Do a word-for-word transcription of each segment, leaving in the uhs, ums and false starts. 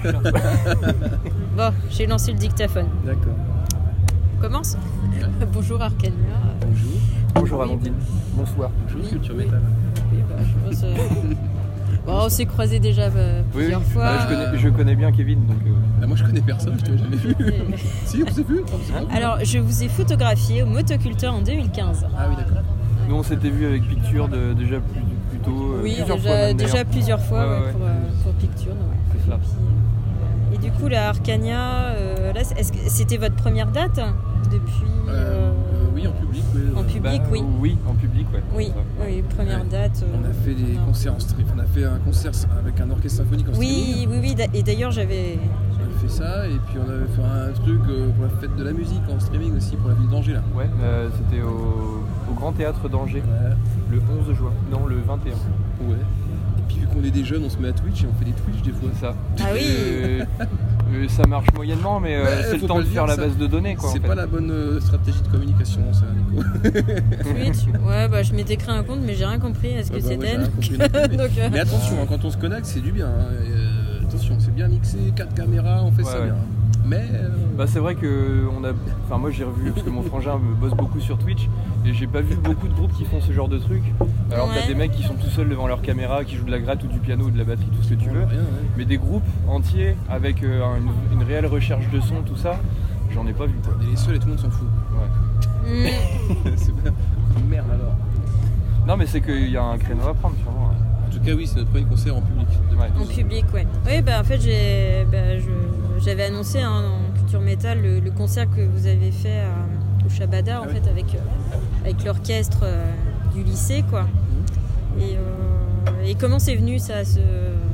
Bon, j'ai lancé le dictaphone. D'accord. On commence ? Ouais. Bonjour Arcania. Bonjour. Bonjour Amandine. Bonsoir. Bonjour Oui, Culture oui. Métal. Oui, bah, je pense, euh... bon, on s'est croisés déjà euh, plusieurs oui, oui. fois. Ah, je, connais, je connais bien Kevin. Donc, euh... ah, moi je connais personne, je t'avais jamais vu. Et... Si, on s'est vu. Hein Alors, je vous ai photographié au Motoculteur en deux mille quinze. Ah oui, d'accord. Nous on s'était vu avec Picture de, déjà plus, plus tôt. Oui, plusieurs déjà, fois même, déjà plusieurs fois Ouais, ouais, ouais. pour, euh, pour Picture. Ouais. C'est ça. Et, puis, euh, et du coup, la Arcania, euh, là, est-ce que c'était votre première date depuis Euh, euh, euh, oui, en public. Oui, En euh, public, Bah, oui. Oui, en public, ouais. Oui, oui, première Ouais. date. euh, On a fait des non. concerts en stream. On a fait un concert avec un orchestre symphonique en streaming. Oui, oui, oui. Et d'ailleurs, j'avais. On avait fait ça et puis on avait fait un truc euh, pour la fête de la musique en streaming aussi pour la ville d'Angers là. Ouais, euh, c'était au, au Grand Théâtre d'Angers, Ouais. le onze juin. Non, le vingt et un. Ouais. Et puis vu qu'on est des jeunes, on se met à Twitch et on fait des Twitch des fois. C'est ça. Ah oui. Euh, euh, ça marche moyennement, mais euh, Ouais, c'est faut le pas temps de le faire dire, la ça. base de données, quoi. C'est en fait. pas la bonne euh, stratégie de communication, ça, Nico. Twitch. Ouais, bah je m'étais créé un compte, mais j'ai rien compris à ce que Ah bah, ouais, c'était. j'ai rien compris non plus, mais- Donc, euh, Mais attention, hein, quand on se connecte, c'est du bien. hein. Et, euh, attention, c'est bien mixé, quatre caméras, on fait Ouais, ça ouais. bien. Mais euh, Bah c'est vrai que on a, enfin moi j'ai revu parce que mon frangin me bosse beaucoup sur Twitch et j'ai pas vu beaucoup de groupes qui font ce genre de trucs. Alors Ouais. t'as des mecs qui sont tout seuls devant leur caméra, qui jouent de la gratte ou du piano ou de la batterie, tout ce que tu veux. rien, ouais. Mais des groupes entiers avec euh, une, une réelle recherche de son, tout ça, j'en ai pas vu quoi. On est les seuls et tout le monde s'en fout. Ouais. hmm. C'est pas... Merde alors. Non mais c'est qu'il y a un créneau à prendre sûrement. hein. En tout cas, oui, c'est notre premier concert en public. Ouais. En public, ouais. Oui, bah en fait, j'ai, bah, je- j'avais annoncé hein, dans Culture Métal le, le concert que vous avez fait à- au Shabada, en Ah fait, oui. avec, euh, avec l'orchestre euh, du lycée, quoi. Et, euh, et comment c'est venu ça ce...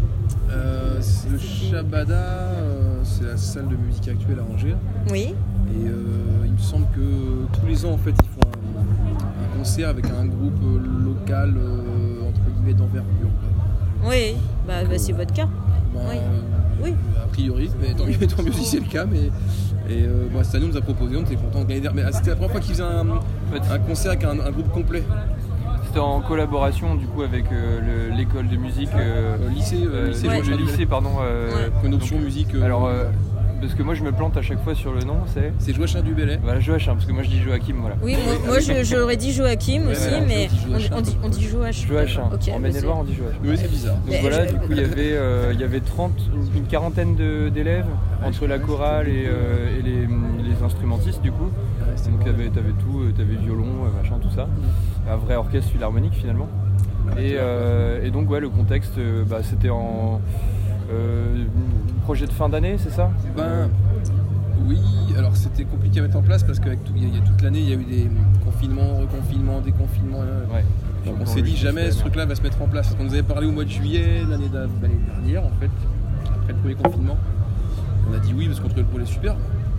Euh, c'est le Shabada, euh, c'est la salle de musique actuelle à Angers. Oui, Et euh, il me semble que tous les ans, en fait, ils font un, un concert avec un groupe euh, local, euh, entre guillemets, d'envergure. quoi. oui, bah, bah, c'est votre cas. Ben, Oui. euh, Oui. A priori, mais tant mieux, tant mieux si c'est le cas. Mais, et euh, bah, cette année, on nous a proposé, on était contents de gagner. Mais ah, c'était la première fois qu'ils faisaient un, un concert avec un, un groupe complet. C'était en collaboration du coup avec euh, le- l'école de musique, euh, Euh, lycée, euh, euh, lycée, le- Ouais. Georges le Duvelet. lycée pardon. euh, Ouais. Une option donc, musique. euh, Alors euh, parce que moi je me plante à chaque fois sur le nom, c'est c'est Joachim Duvelet. voilà Joachim parce que moi je dis Joachim voilà. Oui, moi, moi, je- j'aurais dit Joachim Ouais, aussi, ouais, mais on dit Joachim. on, on dit, on dit Joachim. Joachim. Ok, en bah, Maine-et-Loire c'est- on dit Joachim. Oui, c'est bizarre. Donc Mais voilà, je- du coup il y avait, euh, il y avait trente, une, une quarantaine de- d'élèves entre la chorale et, euh, et les, les instrumentistes du coup. Ouais, c'était Donc bon. t'avais, t'avais tout, euh, t'avais violon, euh, machin, tout ça. Un vrai orchestre philharmonique finalement. Et, euh, et donc ouais, le contexte, euh, bah, c'était en euh, projet de fin d'année, c'est ça? Ben oui, alors c'était compliqué à mettre en place parce qu'avec tout, il y a- il y a toute l'année, il y a eu des confinements, reconfinements, déconfinements. euh, Ouais. Donc on s'est dit jamais ce truc-là va se mettre en place. Parce qu'on nous avait parlé au mois de juillet l'année d'a- l'année dernière en fait, après le premier confinement. On a dit oui parce qu'on trouvait le projet super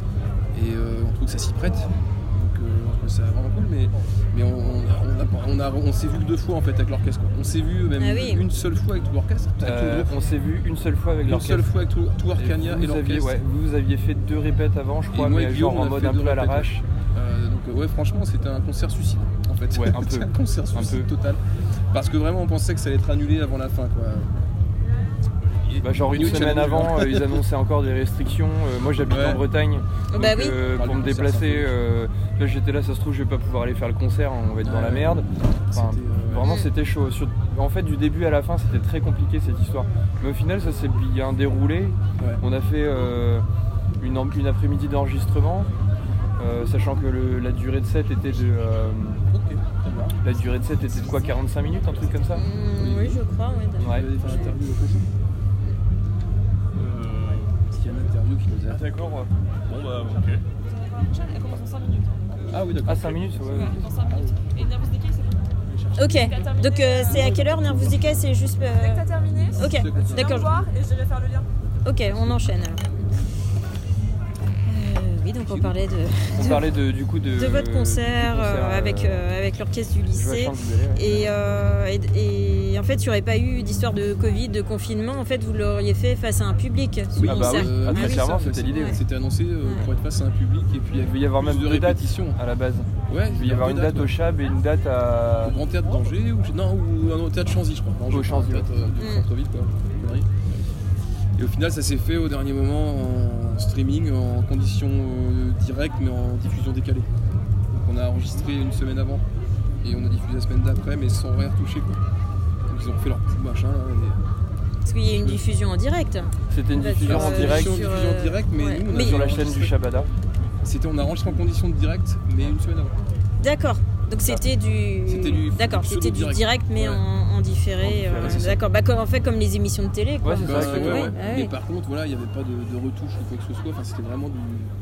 et euh, on trouve que ça s'y prête. Donc euh, on trouve ça vraiment cool, mais, mais on, on, a- on, a- on s'est vu que deux fois en fait avec l'orchestre. quoi. On s'est vu même Ah oui. une seule fois avec tout l'orchestre. avec tout le Euh, groupe. on s'est vu une seule fois avec Une l'orchestre. seule fois avec tout, tout Arcania et, vous, aviez, l'orchestre. ouais, vous aviez fait deux répètes avant, je crois, Et moi et mais Guillaume, genre on en a mode fait un deux peu à répètes, l'arrache. Euh, donc euh, ouais, franchement c'était un concert suicide en fait. Ouais, un peu. C'est un concert suicide peu. total. Parce que vraiment on pensait que ça allait être annulé avant la fin quoi. Et- Bah, genre une New semaine challenge, avant, hein. euh, ils annonçaient encore des restrictions. Euh, moi j'habite Ouais. en Bretagne, donc, Bah oui. euh, Par pour le me concert déplacer, symphonique. euh, là j'étais là, ça se trouve je vais pas pouvoir aller faire le concert, on va être dans la Ouais. merde. Enfin, C'était, euh, vraiment ouais. c'était chaud. Sur- en fait du début à la fin c'était très compliqué cette histoire. Mais au final ça s'est bien déroulé. Ouais. On a fait euh, une, en- une après-midi d'enregistrement, euh, sachant que le- la durée de set était de euh, Ok, très bien. la durée de set était de quoi, quarante-cinq minutes, un truc comme ça. Hmm, oui, je crois, oui. d'accord. Ouais. Vous allez faire l'interview au prochain. Parce qu'il y a une interview qui nous a. D'accord. Bon bah ok. Elle commence en cinq minutes. Ah oui d'accord. Ah cinq minutes, ouais. Ouais, dans cinq minutes. Et Nervous Decay, c'est bon. Ok, donc euh, c'est à quelle heure Nervous Decay? C'est juste. euh, Dès que t'as terminé, Ok, tu viens me d'accord. voir et je vais faire le lien. Ok, on enchaîne alors. Euh, oui, donc on parlait de, On de, parlait de, du coup de, de votre concert, du concert, euh, avec, euh, euh, avec l'orchestre du lycée. Joachim Duvelet, ouais. Et, euh, et, et en fait, il n'y aurait pas eu d'histoire de Covid, de confinement. En fait, vous l'auriez fait face à un public. ce Oui, Ah bah concert. oui. Ah, très oui, clairement, ça, c'était c'est- l'idée, ouais. C'était annoncé euh, pour être face à un public et puis Il devait y avoir même plus de deux dates répétitions. à la base. Ouais, Il devait y avoir une date au Chab et une date à. Au Grand Théâtre d'Angers ou non ou au Théâtre Chanzy je crois. Au Chanzy, Théâtre euh, du Mm. centre-ville quoi. Connerie. Et au final, ça s'est fait au dernier moment en streaming, en conditions euh, directes, mais en diffusion décalée. Donc on a enregistré une semaine avant et on a diffusé la semaine d'après, mais sans rien retoucher, quoi. Donc ils ont fait leur petit machin. Là, et... Parce qu'il y a une diffusion en direct. C'était une Bah, diffusion sur, en euh, direct Diffusion, sur, diffusion euh, directe, mais ouais. nous on a Mais- sur la enregistré- chaîne du Shabada. C'était, on a enregistré en conditions de direct, mais une semaine avant. D'accord. Donc c'était du. C'était du- D'accord, du c'était du pseudo-direct. direct, mais Ouais. en, en différé. En différé, euh, c'est ça. D'accord. Bah, comme, en fait, comme les émissions de télé, quoi. Ouais, c'est ça, Bah, exactement. ouais, Ouais, ouais. ouais. Mais par contre, voilà, il n'y avait pas de, de retouche ou quoi que ce soit. Enfin, c'était vraiment du.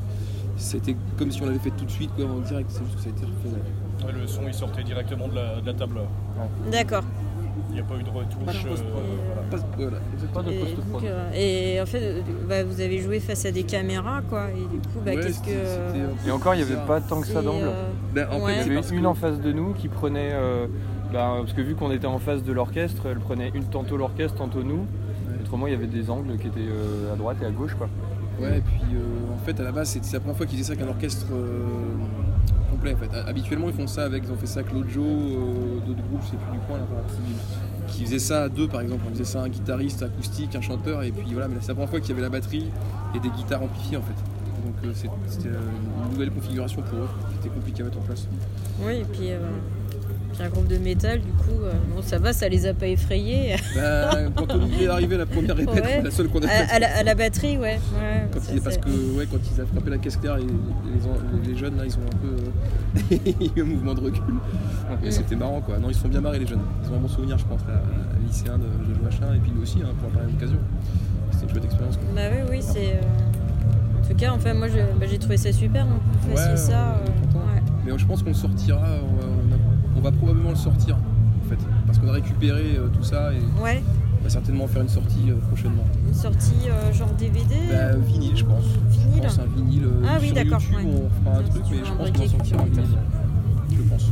C'était comme si on l'avait fait tout de suite, quoi, en direct. C'est juste que ça a été refait. Ouais. Ouais, le son il sortait directement de la, de la table. D'accord. Il n'y a pas eu de retouche. Pas de post- euh, voilà. Pas- voilà, Pas de Et, post-prod. donc, euh, et en fait, euh, bah, vous avez joué face à des caméras, quoi. Et du coup, bah, Ouais, qu'est-ce que. c'était- c'était un peu Et encore, il n'y avait bizarre. pas tant que ça et, d'angle. euh, Ben, en Ouais. Il y fait, c'est avait parce une que- en face de nous qui prenait, euh, bah, parce que vu qu'on était en face de l'orchestre, elle prenait une tantôt l'orchestre, tantôt nous. Autrement, il y avait des angles qui étaient euh, à droite et à gauche, quoi. Ouais, et puis euh, en fait, à la base, c'est c'est la première fois qu'ils faisaient ça avec un orchestre euh, complet. En fait. Habituellement, ils font ça avec, ils ont fait ça avec Lojo, euh, d'autres groupes, je sais plus du coin, là, qui, qui faisaient ça à deux, par exemple. On faisait ça un guitariste acoustique, un chanteur, et puis voilà. Mais là, c'est la première fois qu'il y avait la batterie et des guitares amplifiées, en fait. Donc euh, c'est- c'était euh, une nouvelle configuration pour eux, qui était compliquée à mettre en place. Oui, et puis, euh, puis un groupe de métal, du coup, euh, bon, ça va, ça les a pas effrayés. Bah, quand Olivier est arrivé à la première répète, Ouais. la seule qu'on a À, faite. à la, à la batterie, ouais. ouais Quand ça, il, parce c'est- que ouais, quand ils ont frappé la caisse claire, les, les, les jeunes là, ils ont un peu euh, il y a un mouvement de recul. Mais Mm. c'était marrant, quoi. Non, ils se sont bien marrés, les jeunes. Ils ont un bon souvenir, je pense, là, les lycéens de, de machin, et puis nous aussi, hein, pour en parler à l'occasion. C'était une chouette expérience, quoi. Bah oui, oui, c'est. euh, En tout cas, enfin, moi, je- bah, j'ai trouvé ça super. Hein. Vous fassiez Ouais, ça. on est euh, content. ouais. Mais je pense qu'on le sortira, on va, on a- on va probablement le sortir, en fait, parce qu'on a récupéré euh, tout ça et Ouais, on va certainement faire une sortie euh, prochainement. une sortie euh, genre D V D. Bah, vinyle, je pense. Vinyle. Je pense un vinyle. euh, Ah oui, sur d'accord, YouTube, ouais. on fera un Bien truc, sûr, mais je un pense qu'on va briquet sortir un qui vinyle. Je pense.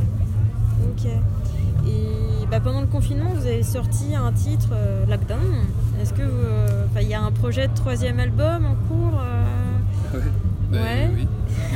Ok. Et bah, pendant le confinement, vous avez sorti un titre, euh, Lockdown. Est-ce que vous, euh, enfin, il y a un projet de troisième album en cours euh, Ouais. Bah, Ouais. oui.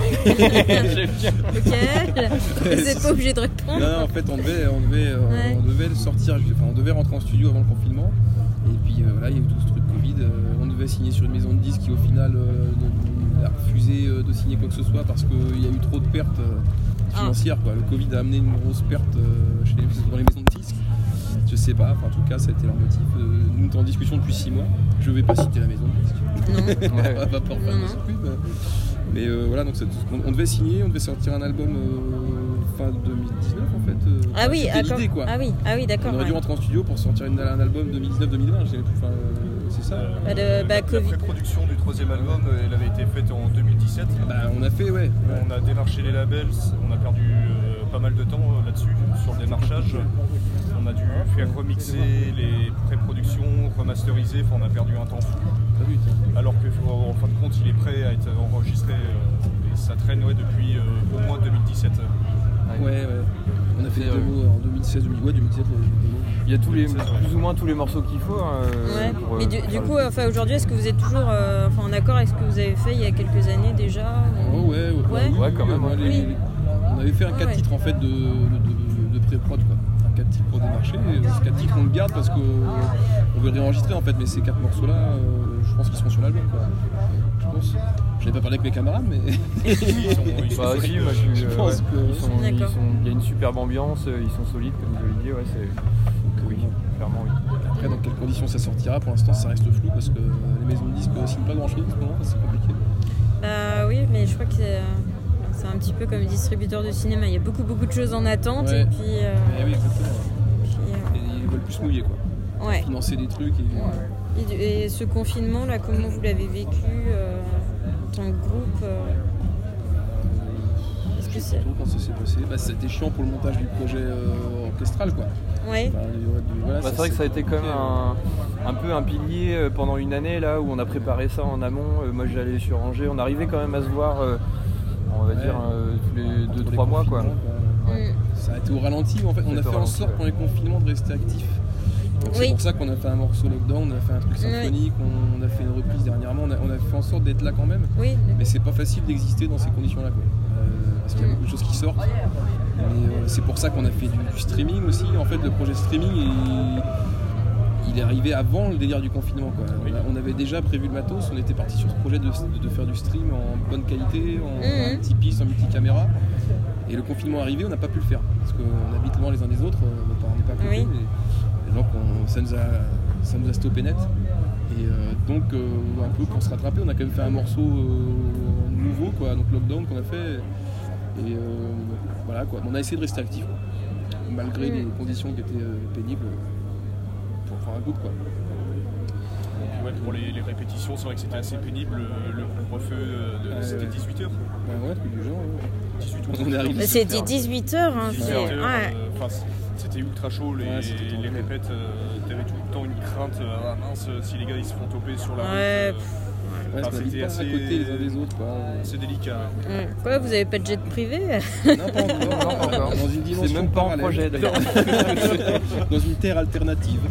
J'aime bien. Ok. Vous n'êtes pas obligé de répondre. Non, non, en fait, on devait, on devait, euh, Ouais. on devait le sortir, enfin, on devait rentrer en studio avant le confinement. Et puis euh, voilà, il y a eu tout ce truc Covid. euh, on devait signer sur une maison de disques qui, au final, euh, a refusé euh, de signer quoi que ce soit parce qu'il y a eu trop de pertes euh, financières. Quoi. Le Covid a amené une grosse perte euh, chez les, dans les maisons de disques. Je sais pas, enfin, en tout cas, ça a été leur motif. Euh, nous, on est en discussion depuis six mois. Je vais pas citer la maison de disques. Non. On va pas pouvoir faire Non, de non. pub. Mais euh, voilà, donc c'est- on, on devait signer, on devait sortir un album euh, fin deux mille dix-neuf en fait. euh, Ah enfin, oui, c'était d'accord. l'idée, quoi. Ah oui, ah oui, d'accord. On aurait dû ouais. rentrer en studio pour sortir une- un album deux mille dix-neuf deux mille vingt, je sais plus, enfin, euh, c'est ça. Euh, Bah, le- bah, la, Covid. la pré-production du troisième album, euh, elle avait été faite en deux mille dix-sept. Bah, on a fait, ouais. ouais. On a démarché les labels, on a perdu euh, pas mal de temps euh, là-dessus, sur le démarchage. On a dû faire remixer les pré-productions, remasteriser, enfin on a perdu un temps fou. T'as vu, tiens. Alors qu'en fin de compte, il est prêt à être enregistré euh, et ça traîne ouais, depuis euh, au moins deux mille dix-sept. Ouais, ouais. On a fait Et, des euh, démos en deux mille seize, deux mille ouais, deux mille dix-sept, les démos. Il y a tous les, plus ou moins tous les morceaux qu'il faut. hein, euh, Ouais. pour, euh, Mais du, pour du faire coup, le- enfin, aujourd'hui, est-ce que vous êtes toujours euh, enfin, en accord avec ce que vous avez fait il y a quelques années déjà ou- Oh, ouais, ouais, Ouais. oui, Ouais, quand oui, même, moi, ouais. les- Oui. les- On avait fait un Ouais, quatre ouais. titres en fait de, de, de, de pré-prod, quoi. Un quatre titres pour démarcher. Et ce quatre titres, on le garde parce qu'on veut le réenregistrer en fait, mais ces quatre morceaux-là, euh, je pense qu'ils seront sur l'album, quoi. Je pense. Je n'ai pas parlé avec mes camarades, mais. Ils sont, ils sont Bah, si, solides, moi, je, je euh, pense ouais, que- ils sont- ils D'accord. sont- il y a une superbe ambiance, euh, ils sont solides, comme vous l'avez dit. Ouais, c'est... Oui, clairement, oui. Après, dans quelles conditions ça sortira, pour l'instant, ça reste flou parce que les maisons de disques ne signent pas grand-chose en ce moment, c'est compliqué. Bah oui, mais je crois que c'est, euh, c'est un petit peu comme les distributeurs de cinéma. Il y a beaucoup, beaucoup de choses en attente Ouais. et puis. euh, Eh oui, exactement. puis, euh, Et ils veulent plus se mouiller, quoi. ouais. Financer des trucs et. Et, du- et ce confinement là, comment vous l'avez vécu euh, en tant que groupe euh, Est-ce que Je sais c'est. pas trop comment ça s'est passé. Bah, c'était chiant pour le montage du projet euh, orchestral, quoi. Ouais. Enfin, du- ouais, du- voilà, Bah, c'est vrai que ça a été quand même un, un peu un pilier euh, pendant une année là où on a préparé ça en amont. Euh, moi j'allais sur Angers, on arrivait quand même à se voir, euh, on va Ouais. dire euh, tous les Entre deux les trois mois quoi. confinements, quoi. Ouais. Mm. Ça a été au ralenti, en fait. On a C'était fait au en ralenti, sorte ouais. pendant les confinements de rester actif. Donc Oui. c'est pour ça qu'on a fait un morceau lockdown, on a fait un truc symphonique, on a fait une reprise dernièrement, on a, on a fait en sorte d'être là quand même. Oui. Mais c'est pas facile d'exister dans ces conditions-là, quoi. Euh, parce qu'il y a Mm. beaucoup de choses qui sortent. Mais euh, c'est pour ça qu'on a fait du, du streaming aussi. En fait, le projet streaming, il, il est arrivé avant le délire du confinement, quoi. Oui. On avait déjà prévu le matos, on était parti sur ce projet de, de faire du stream en bonne qualité, en Mhm. multi-piste, en multi-caméra. Et le confinement est arrivé, on n'a pas pu le faire. Parce qu'on habite loin les uns des autres, on n'est pas à côté. Oui. Et, et donc on- ça, nous a, ça nous a stoppé net. Et euh, donc euh, un peu pour se rattraper, on a quand même fait un morceau euh, nouveau, quoi, donc Lockdown qu'on a fait. Et euh, voilà quoi, on a essayé de rester actif, quoi, malgré Mhm. des conditions qui étaient euh, pénibles pour faire un groupe, quoi. Ouais, pour les, les répétitions, c'est vrai que c'était assez pénible. Le, le couvre-feu, euh, de- Ouais, c'était ouais. dix-huit heures. Ben ouais, truc du genre. Ouais. dix-huit ou On est arrivé. Bah, c'était dix-huit heures. Hein, dix-huit c'est- heures, ouais. euh, enfin, c- c'était ultra chaud, les, Ouais, c'était les tendu. répètes, euh, t'avais tout le temps une crainte, euh, ah mince, si les gars ils se font toper sur la Ouais, route. euh, Ouais, Enfin, parce qu'on habite c'était pas assez- à côté les uns des autres, quoi. c'est délicat. Ouais. Quoi, vous avez pas de jet privé? Non, pas encore. Non, pas encore. Dans une dimension C'est même pas en parallèle. projet d'ailleurs. Dans une terre alternative.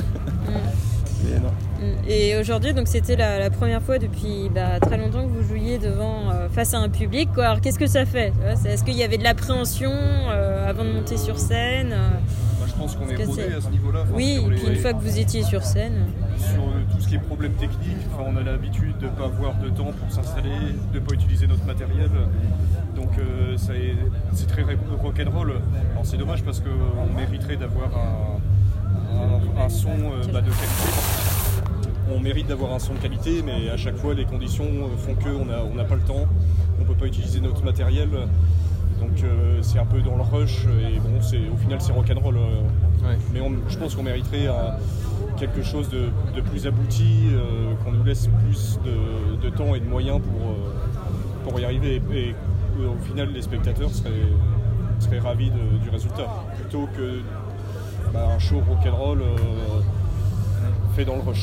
Mais non. Et aujourd'hui, donc c'était la, la première fois depuis bah, très longtemps que vous jouiez devant, euh, face à un public, quoi. Alors qu'est-ce que ça fait, tu vois, c'est- est-ce qu'il y avait de l'appréhension euh, avant de monter sur scène euh, Bah, je pense qu'on est que rodé c'est- à ce niveau-là. Enfin, Oui, sur et les- puis une fois que vous étiez sur scène. sur euh, tout ce qui est problème technique, enfin, on a l'habitude de ne pas avoir de temps pour s'installer, de ne pas utiliser notre matériel. Donc euh, ça est- c'est très rock'n'roll. Alors c'est dommage parce qu'on mériterait d'avoir un, un- un son euh, bah, de qualité. On mérite d'avoir un son de qualité, mais à chaque fois les conditions euh, font qu'on n'a on n'a pas le temps, on ne peut pas utiliser notre matériel. Donc euh, c'est un peu dans le rush et bon, c'est, au final c'est rock'n'roll. euh, Ouais. mais on- je pense qu'on mériterait un- quelque chose de, de plus abouti, euh, qu'on nous laisse plus de, de temps et de moyens pour, euh, pour y arriver. Et, et, euh, au final, les spectateurs seraient, seraient ravis de- du résultat. Plutôt que bah, un show rock'n'roll euh, fait dans le rush.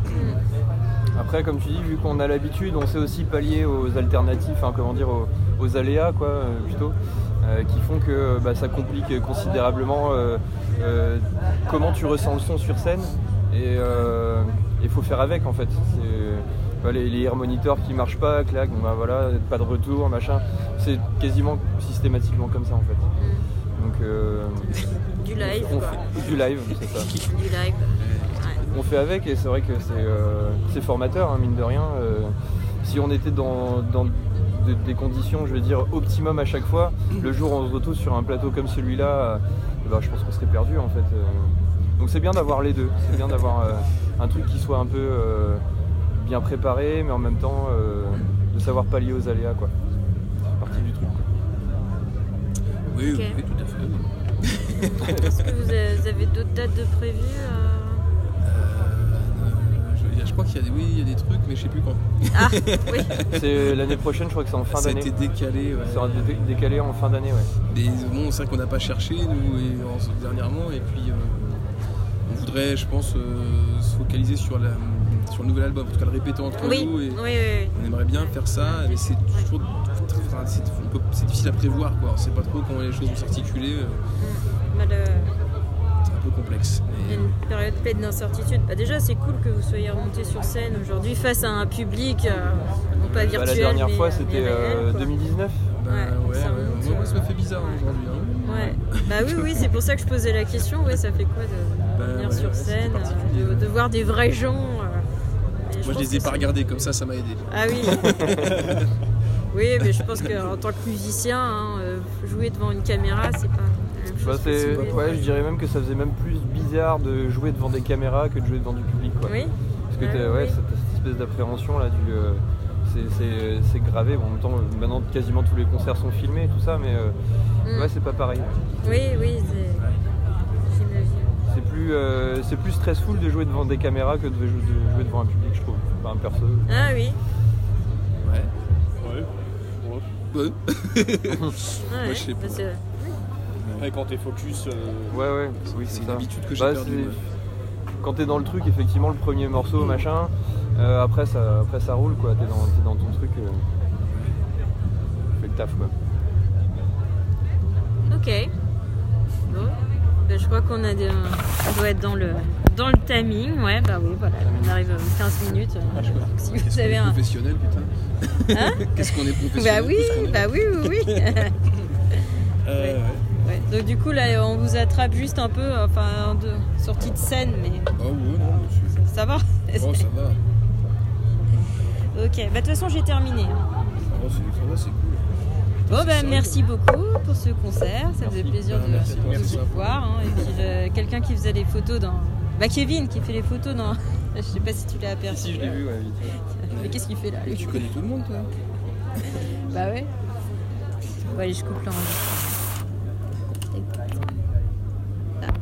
Après, comme tu dis, vu qu'on a l'habitude, on sait aussi pallier aux alternatives, enfin comment dire, aux, aux aléas, quoi, euh, plutôt, euh, qui font que bah, ça complique considérablement euh, euh, comment tu ressens le son sur scène. Et il faut faire avec, en fait. C'est, bah, les, les air monitors qui marchent pas, clac, bon, bah, voilà, pas de retour, machin. C'est quasiment systématiquement comme ça, en fait. Donc, euh, Du live, on quoi. fait- du live, c'est ça. Du live. Ouais. On fait avec et c'est vrai que c'est, euh, c'est formateur, hein, mine de rien. Euh, si on était dans, dans de- des conditions, je veux dire, optimum à chaque fois, le jour où on se retrouve sur un plateau comme celui-là, euh, eh ben, je pense qu'on serait perdu en fait. Euh, donc c'est bien d'avoir les deux, c'est bien d'avoir euh, un truc qui soit un peu euh, bien préparé, mais en même temps euh, de savoir pallier aux aléas, quoi. C'est partie du truc, quoi. Oui, Ok. oui, tout à fait. Est-ce que vous avez, vous avez d'autres dates de prévues euh Je, je crois qu'il y a des, oui, il y a des trucs, mais je sais plus quand. Ah, oui. C'est l'année prochaine, je crois que c'est en fin Ça a d'année. été décalé. Ouais. Ça sera dé- décalé en fin d'année, ouais. Et bon, c'est vrai qu'on n'a pas cherché nous et, en- dernièrement, et puis euh, on voudrait, je pense, euh, se focaliser sur, la, sur le nouvel album, en tout cas le répéter entre Oui, nous. oui, Et oui, oui. on aimerait bien faire ça, mais c'est toujours enfin, c'est, on peut- c'est difficile à prévoir, quoi. On sait pas trop comment les choses vont s'articuler. euh, Bah, le- C'est un peu complexe. Il y a Mais, une période pleine d'incertitude. Bah, déjà, c'est cool que vous soyez remonté sur scène aujourd'hui face à un public, euh, non pas Bah, virtuel, la dernière mais, fois, mais c'était réel, euh, quoi. deux mille dix-neuf. bah, Ouais, ouais, ça ouais, remonte, moi, moi, euh, ça me fait bizarre hein, aujourd'hui. hein. Ouais. Bah oui, oui, c'est pour ça que je posais la question. Ouais, ça fait quoi de Bah, venir ouais, sur ouais, c'était scène, particulier, euh, de, ouais. de voir des vrais gens euh, et Moi, je pense les ai que pas c'est- regardés comme ça, ça m'a aidé. Ah oui. Oui, mais je pense qu'en tant que musicien, hein, euh, jouer devant une caméra, c'est pas la même chose. Bah, que c'est, jouer- ouais, je dirais même que ça faisait même plus bizarre de jouer devant des caméras que de jouer devant du public, quoi. Oui. Parce que Ouais, t'as- ouais, oui. cette, cette espèce d'appréhension là, du, euh, c'est, c'est, c'est gravé. Bon, en même temps, euh, maintenant quasiment tous les concerts sont filmés et tout ça, mais euh, Mm. ouais, c'est pas pareil. Oui, oui, c'est... j'imagine. C'est plus, euh, c'est plus stressful de jouer devant des caméras que de jouer, de jouer devant un public, je trouve. Enfin, un perso. Ah oui. Ouais. Ouais. Ouais. Ouais. Ah, ouais. je sais pas. Bah, c'est- Après, quand t'es focus, euh, Ouais, ouais, oui, C'est c'est, une ça. habitude que j'ai Bah, perdue. c'est- ouais. Quand t'es dans le truc, effectivement, le premier morceau, machin, euh, après, ça, après ça roule, quoi. T'es dans, t'es dans ton truc. Euh, fais le taf, quoi. Ok. Bon. Bah, je crois qu'on a des... on doit être dans le... dans le timing. Ouais, bah oui, voilà. On arrive à quinze minutes. Ah, Donc, si Qu'est-ce vous qu'on avez est un... professionnel, putain. Hein Qu'est-ce qu'on est professionnel Bah oui, plus qu'on est- bah oui, oui, oui. Euh, ouais. Ouais. Donc du coup là on vous attrape juste un peu, enfin de sortie de scène, mais Ah ouais, non, monsieur. ça va. Oh, ça va. Ok, bah de toute façon j'ai terminé. Oh, c'est, ça va, c'est cool. Bon C'est bah sérieux. merci beaucoup pour ce concert, ça faisait plaisir Bah, de, merci, de merci. vous voir. Hein. Et puis euh, quelqu'un qui faisait les photos dans... Bah Kevin qui fait les photos dans... Je sais pas si tu l'as aperçu. Si, je l'ai vu, ouais, vite fait. Mais qu'est-ce qu'il fait là Mais lui tu connais tout le monde, toi. Bah ouais. Bon allez je coupe là.